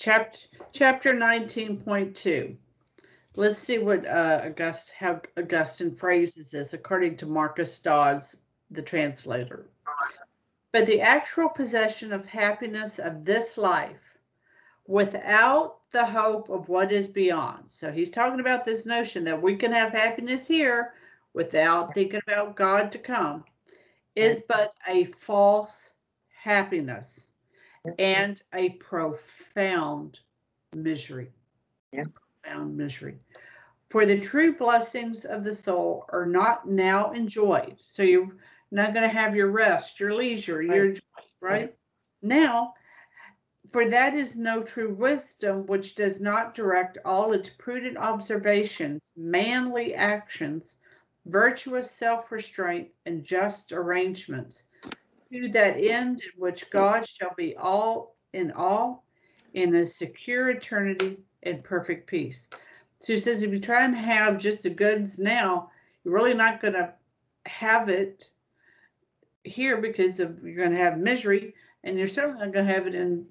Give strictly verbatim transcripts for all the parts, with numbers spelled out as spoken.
chapter chapter nineteen point two. Let's see what uh, August how Augustine phrases this according to Marcus Dodds, the translator. But the actual possession of happiness of this life, without the hope of what is beyond. So he's talking about this notion that we can have happiness here without thinking about God to come, is but a false happiness and a profound misery. Yeah. Profound misery. For the true blessings of the soul are not now enjoyed. So you're not going to have your rest, your leisure, right. your joy, right? right? Now, for that is no true wisdom which does not direct all its prudent observations, manly actions, virtuous self-restraint, and just arrangements, to that end in which God shall be all in all, in a secure eternity and perfect peace. So he says, if you try and have just the goods now, you're really not going to have it here because of you're going to have misery, and you're certainly not going to have it in,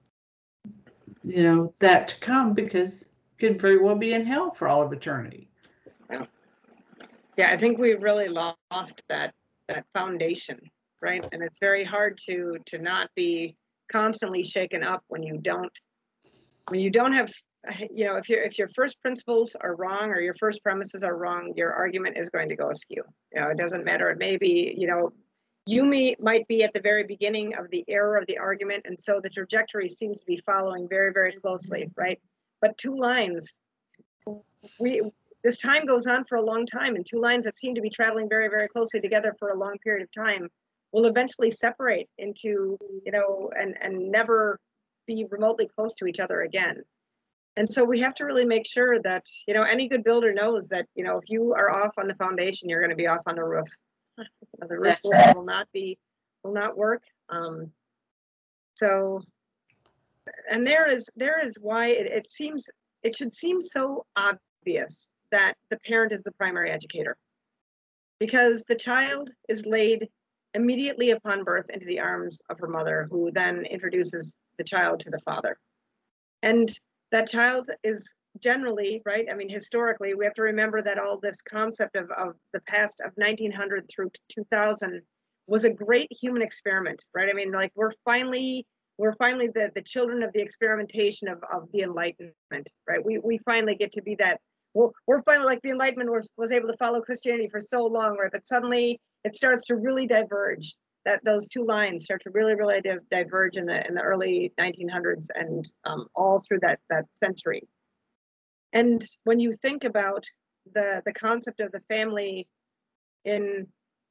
you know, that to come, because it could very well be in hell for all of eternity. Yeah, yeah, I think we really lost that that foundation, right? And it's very hard to to not be constantly shaken up when you don't when you don't have, you know, if your if your first principles are wrong or your first premises are wrong, your argument is going to go askew. You know, it doesn't matter. It may be, you know, you may, might be at the very beginning of the error of the argument, and so the trajectory seems to be following very, very closely, right? But two lines, we this time goes on for a long time, and two lines that seem to be traveling very, very closely together for a long period of time will eventually separate into, you know, and, and never be remotely close to each other again. And so we have to really make sure that, you know, any good builder knows that, you know, if you are off on the foundation, you're going to be off on the roof. The roof will, will not be, will not work. Um, so, and there is, there is why it, it seems, it should seem so obvious that the parent is the primary educator, because the child is laid immediately upon birth into the arms of her mother, who then introduces the child to the father. And that child is generally, right, I mean, historically, we have to remember that all this concept of, of the past of nineteen hundred through two thousand was a great human experiment, right? I mean, like, we're finally, we're finally the, the children of the experimentation of, of the Enlightenment, right? We, we finally get to be that, we're, we're finally, like, the Enlightenment was, was able to follow Christianity for so long, right? But suddenly it starts to really diverge. That those two lines start to really, really di diverge in the in the early nineteen hundreds and um, all through that that century. And when you think about the the concept of the family in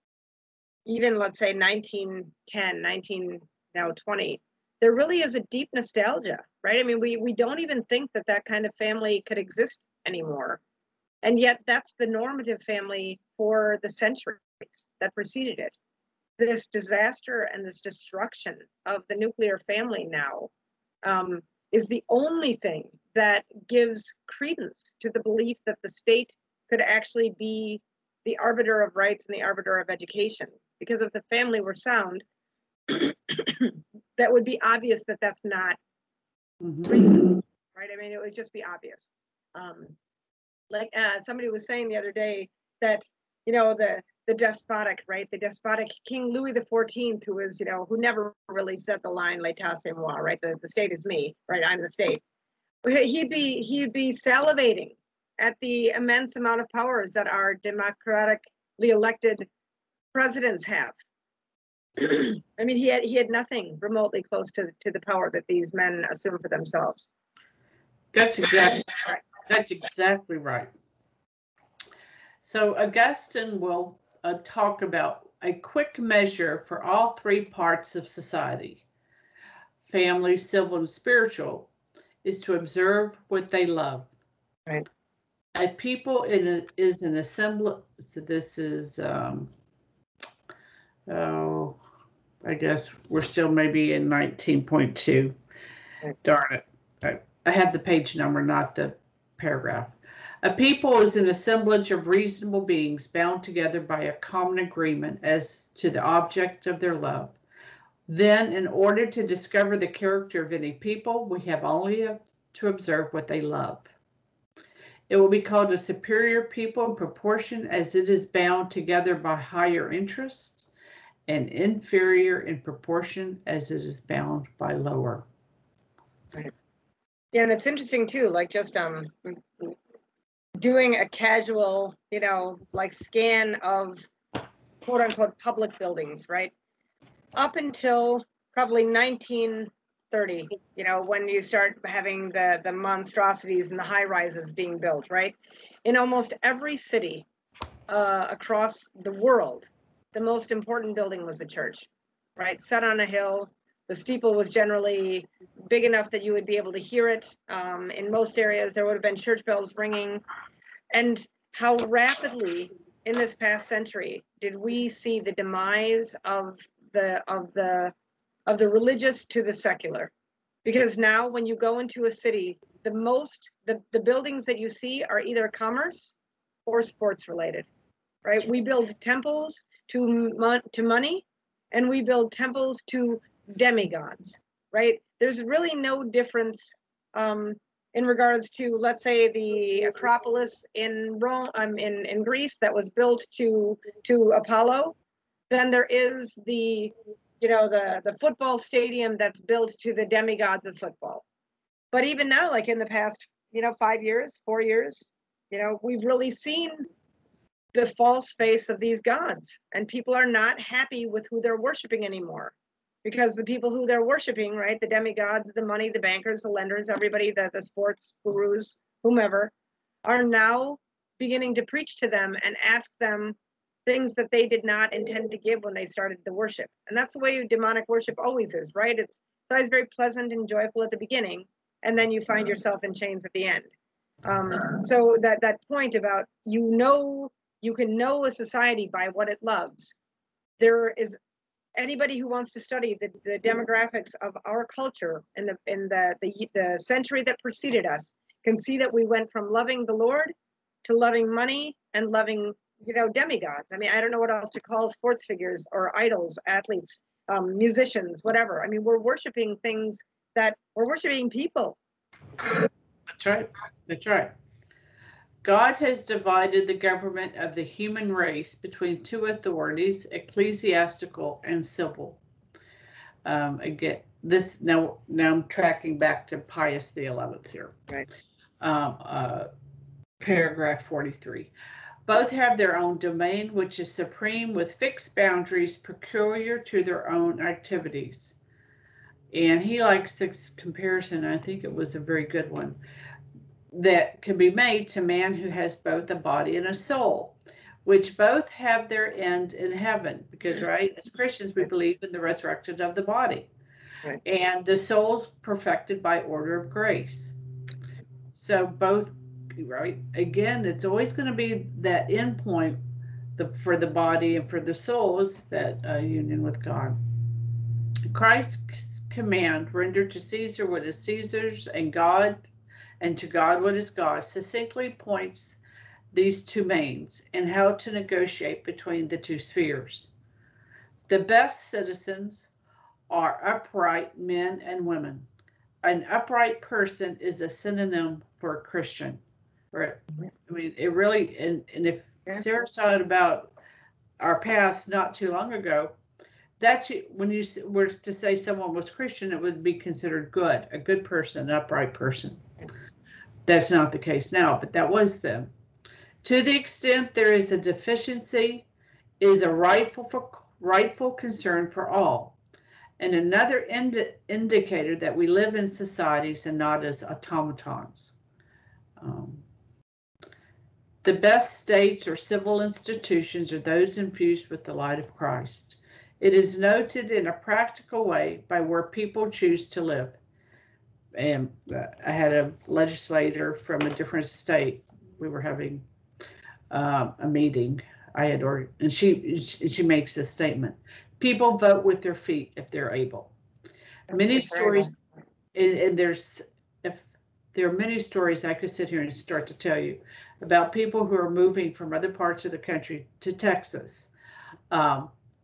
even, let's say, nineteen ten, nineteen now twenty, there really is a deep nostalgia, right? I mean, we we don't even think that that kind of family could exist anymore, and yet that's the normative family for the centuries that preceded it. This disaster and this destruction of the nuclear family now um, is the only thing that gives credence to the belief that the state could actually be the arbiter of rights and the arbiter of education. Because if the family were sound, that would be obvious that that's not reasonable, right? I mean, it would just be obvious. Um, like uh, somebody was saying the other day that, you know, the the despotic, right? The despotic King Louis the fourteenth, who was, you know, who never really said the line "L'état c'est moi," right? The, the state is me, right? I'm the state. He'd be he'd be salivating at the immense amount of powers that our democratically elected presidents have. I mean, he had he had nothing remotely close to to the power that these men assume for themselves. That's exactly right. That's exactly right. So Augustine will uh, talk about a quick measure for all three parts of society, family, civil, and spiritual, is to observe what they love. Right. A people in a, is an assembly. So this is, um, oh, I guess we're still maybe in nineteen point two. Right. Darn it. I, I have the page number, not the paragraph. A people is an assemblage of reasonable beings bound together by a common agreement as to the object of their love. Then, in order to discover the character of any people, we have only to observe what they love. It will be called a superior people in proportion as it is bound together by higher interests, and inferior in proportion as it is bound by lower. Right. Yeah, and it's interesting too, like just um doing a casual, you know, like scan of quote unquote public buildings, right? Up until probably nineteen thirty, you know, when you start having the, the monstrosities and the high rises being built, right? In almost every city uh, across the world, the most important building was the church, right? Set on a hill. The steeple was generally big enough that you would be able to hear it. Um, in most areas, there would have been church bells ringing. And how rapidly in this past century did we see the demise of the of the of the religious to the secular? Because now when you go into a city, the most the, the buildings that you see are either commerce or sports related, right? We build temples to to money, and we build temples to demigods, right? There's really no difference um, in regards to, let's say, the Acropolis in Rome, um, in in Greece, that was built to to Apollo. Then there is the, you know, the the football stadium that's built to the demigods of football. But even now, like in the past, you know, five years, four years, you know, we've really seen the false face of these gods, and people are not happy with who they're worshiping anymore, because the people who they're worshiping, right, the demigods, the money, the bankers, the lenders, everybody, the, the sports gurus, whomever, are now beginning to preach to them and ask them things that they did not intend to give when they started the worship. And that's the way demonic worship always is, right? It's always very pleasant and joyful at the beginning, and then you find yourself in chains at the end. Um, so that, that point about, you know, you can know a society by what it loves. There is anybody who wants to study the, the demographics of our culture in the in the, the the century that preceded us can see that we went from loving the Lord to loving money and loving, you know, demigods. I mean, I don't know what else to call sports figures or idols, athletes, um, musicians, whatever. I mean, we're worshiping things that we're worshiping people. That's right. That's right. God has divided the government of the human race between two authorities, ecclesiastical and civil. Um, again, this now now I'm tracking back to Pius the Eleventh here. Right. Um, uh, paragraph forty-three. Both have their own domain, which is supreme, with fixed boundaries peculiar to their own activities. And he likes this comparison. I think it was a very good one, that can be made to man who has both a body and a soul, which both have their end in heaven. Because, right, as Christians, we believe in the resurrection of the body. Right. And the soul's perfected by order of grace. So both, right, again, it's always going to be that end point, the, for the body and for the soul, is that uh, union with God. Christ's command, render to Caesar what is Caesar's, and God and to God what is God, succinctly points these two mains and how to negotiate between the two spheres. The best citizens are upright men and women. An upright person is a synonym for a Christian. Right? I mean, it really, and, and if Sarah thought about our past not too long ago, that's when you were to say someone was Christian, it would be considered good, a good person, an upright person. That's not the case now, but that was then. To the extent there is a deficiency, is a rightful for, rightful concern for all, and another ind indicator that we live in societies and not as automatons. Um, the best states or civil institutions are those infused with the light of Christ. It is noted in a practical way by where people choose to live. And uh, I had a legislator from a different state. We were having um, a meeting. I had ordered, and she she makes this statement: people vote with their feet if they're able. Many stories, and, and there's if there are many stories I could sit here and start to tell you about people who are moving from other parts of the country to Texas. Um,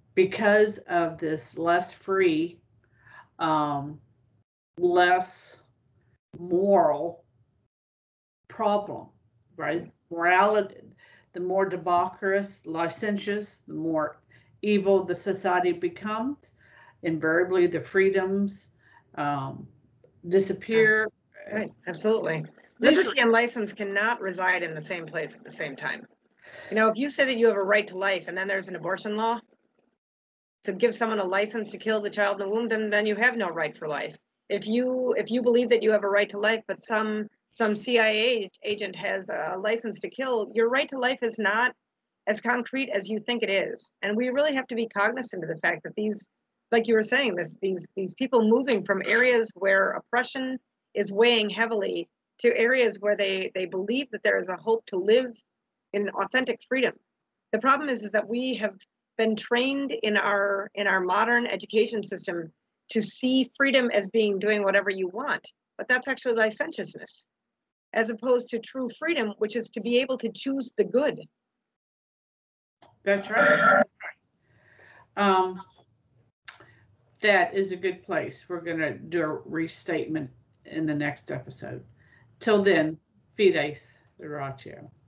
because of this less free, um, less moral problem, right? Morality, the more debaucherous, licentious, the more evil the society becomes. Invariably, the freedoms um, disappear. Right, absolutely. Especially, Liberty and license cannot reside in the same place at the same time. You know, if you say that you have a right to life and then there's an abortion law to give someone a license to kill the child in the womb, then then you have no right for life. If you if you believe that you have a right to life, but some some C I A agent has a license to kill, your right to life is not as concrete as you think it is. And we really have to be cognizant of the fact that these, like you were saying, this these these people moving from areas where oppression is weighing heavily to areas where they they believe that there is a hope to live in authentic freedom. The problem is, is that we have been trained in our in our modern education system to see freedom as being doing whatever you want, but that's actually licentiousness, as opposed to true freedom, which is to be able to choose the good. that's right. Um, that is a good place. We're going to do a restatement in the next episode. Till then, fides, Oratio.